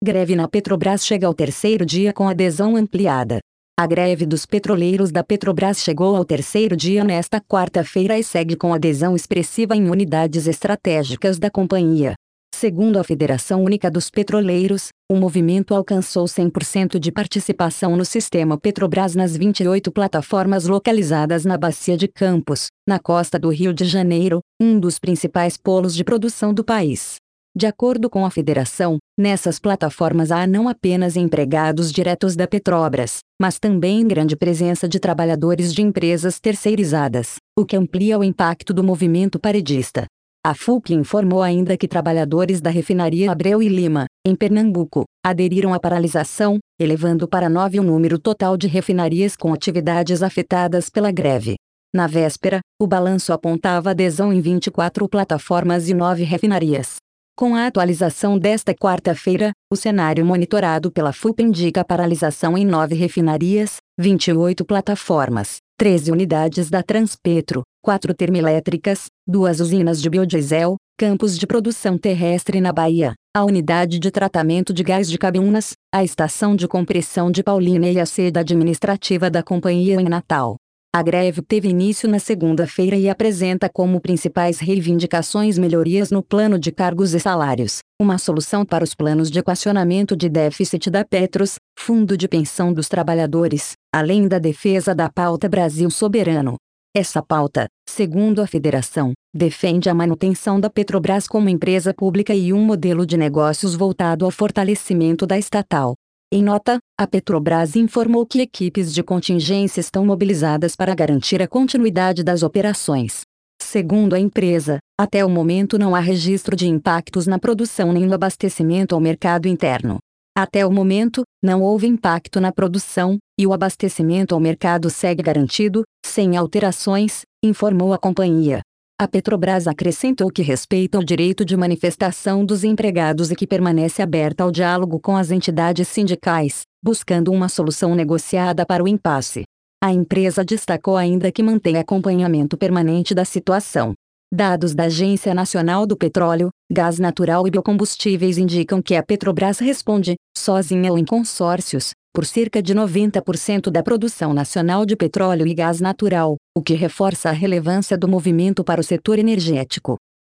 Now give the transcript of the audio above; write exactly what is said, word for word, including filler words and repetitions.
Greve na Petrobras chega ao terceiro dia com adesão ampliada. A greve dos petroleiros da Petrobras chegou ao terceiro dia nesta quarta-feira e segue com adesão expressiva em unidades estratégicas da companhia. Segundo a Federação Única dos Petroleiros, o movimento alcançou cem por cento de participação no sistema Petrobras nas vinte e oito plataformas localizadas na Bacia de Campos, na costa do Rio de Janeiro, um dos principais polos de produção do país. De acordo com a federação, nessas plataformas há não apenas empregados diretos da Petrobras, mas também grande presença de trabalhadores de empresas terceirizadas, o que amplia o impacto do movimento paredista. A F U P informou ainda que trabalhadores da refinaria Abreu e Lima, em Pernambuco, aderiram à paralisação, elevando para nove o número total de refinarias com atividades afetadas pela greve. Na véspera, o balanço apontava adesão em vinte e quatro plataformas e nove refinarias. Com a atualização desta quarta-feira, o cenário monitorado pela F U P indica a paralisação em nove refinarias, vinte e oito plataformas, treze unidades da Transpetro, quatro termoelétricas, duas usinas de biodiesel, campos de produção terrestre na Bahia, a unidade de tratamento de gás de Cabiúnas, a estação de compressão de Paulínia e a sede administrativa da companhia em Natal. A greve teve início na segunda-feira e apresenta como principais reivindicações melhorias no plano de cargos e salários, uma solução para os planos de equacionamento de déficit da Petros, Fundo de Pensão dos Trabalhadores, além da defesa da pauta Brasil Soberano. Essa pauta, segundo a federação, defende a manutenção da Petrobras como empresa pública e um modelo de negócios voltado ao fortalecimento da estatal. Em nota, a Petrobras informou que equipes de contingência estão mobilizadas para garantir a continuidade das operações. Segundo a empresa, até o momento não há registro de impactos na produção nem no abastecimento ao mercado interno. Até o momento, não houve impacto na produção, e o abastecimento ao mercado segue garantido, sem alterações, informou a companhia. A Petrobras acrescentou que respeita o direito de manifestação dos empregados e que permanece aberta ao diálogo com as entidades sindicais, buscando uma solução negociada para o impasse. A empresa destacou ainda que mantém acompanhamento permanente da situação. Dados da Agência Nacional do Petróleo, Gás Natural e Biocombustíveis indicam que a Petrobras responde, sozinha ou em consórcios, por cerca de noventa por cento da produção nacional de petróleo e gás natural, o que reforça a relevância do movimento para o setor energético.